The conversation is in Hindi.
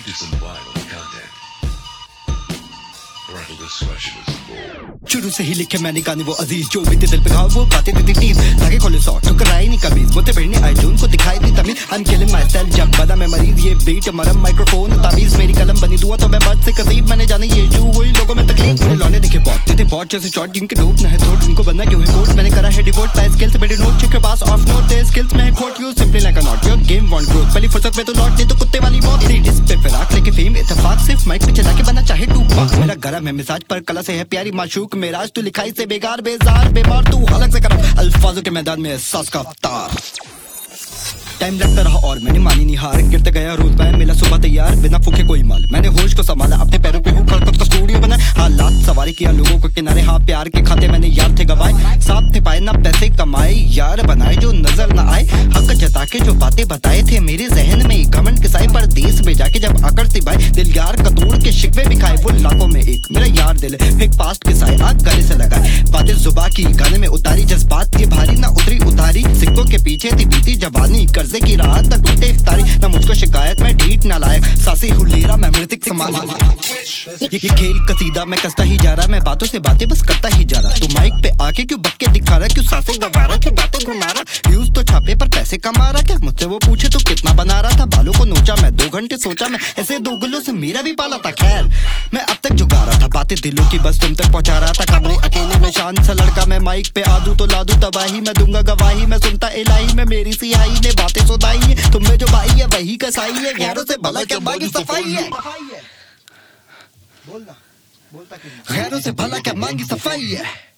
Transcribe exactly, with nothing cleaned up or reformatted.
is some violent content. Parental discretion is advised. शुरू से ही लिखे मैंने गाने वो अजीज जो बीते दिल पे घाव वो बातें देती टीम ताकि खोले सौ ठुकराई नहीं कमीज मुझे भिड़ने आए जो उनको दिखाई दी तमीज I am killing myself जब बना मैं मरीज ये बीट मरम माइक्रोफोन ताबीज मेरी कलम बनी दुआ तो मैं बात से करीब मैंने जाने ये जो हुई लोगों में तकलीफ मेरे लौने दिखे बहुत थे बहुत जैसे शॉट जिनके डोप न है थ्रोट जिनको बनना क्यों है कोट मैंने करा है डिवोट पाए स्किल्स मेरे note check your pass off not the skills में है खोट you simply like a not your game want growth पहली फुर्सत में तो लौट दे तो कुत्ते वाली मौत तेरी डिस पे फिराक लेके फेम इत्तेफाक सिर्फ माइक पे चला के बना चाहे टू पाक मेरा गरम है मिजाज पर कला से है प्यारी माशूक मेरा आज तू लिखाई से बेकार बेजार बेमार तू अलग से कर अल्फाजों के मैदान में एहसास का अवतार टाइम लगता रहा और मैंने मानी नहीं हार गिरते गया रोज मैं मिला सुबह तैयार बिना फूके कोई माल मैंने होश को संभाला अपने पैरों पे हूँ खड़खड़ का स्टूडियो बना हालात सवारी किया लोगों को किनारे हाँ प्यार के खाते मैंने यार थे गवाए साथ थे पाए ना पैसे कमाए यार बनाए जो नजर ना आए हक जता के जो बातें बताए थे मेरे जहन में घमंड किसाए पर देश में जाके जब आकर से भाई दिल यार कतूर के शिकवे भी खाए वो लाखों में एक मेरा यार दिल एक पास्ट किसाए आग गले से लगाए बातें जुबा की गाने में उतारी जज्बात की भारी ना उतरी उतारी सिक्कों के पीछे थी बीती जवानी कर्जे की रात तक टूटे इफ्तारी ना मुझको शिकायत मैं ढीठ ना लायक सासी हुलेरा मैं मृतिक समान ये, ये खेल कसीदा मैं कसता ही जा रहा मैं बातों से बातें बस करता ही जा रहा तू माइक पे आके क्यों बक्के दिखा रहा क्यों सांसें गवा रहा क्यों बातें घुमा रहा व्यूज तो छापे पर पैसे कमा रहा क्या मुझसे वो पूछे तो कितना बना रहा था बालों को नोचा मैं दो घंटे सोचा मैं ऐसे दोगलों से मेरा भी पाला था खैर मैं अब तक जुगा रहा था बातें दिलों की बस तुम तक पहुंचा रहा था कमरे अकेले में शान सा लड़का मैं माइक पे आदू तो लादू तबाही मैं दूंगा गवाही मैं सुनता इलाही में मेरी सियाही ने बातें सुनाई है तुम में जो भाई है वही कसाई है गैरों से भला क्या मांगी सफाई है बोलना बोलता खैरों से भला क्या मांगी सफाई है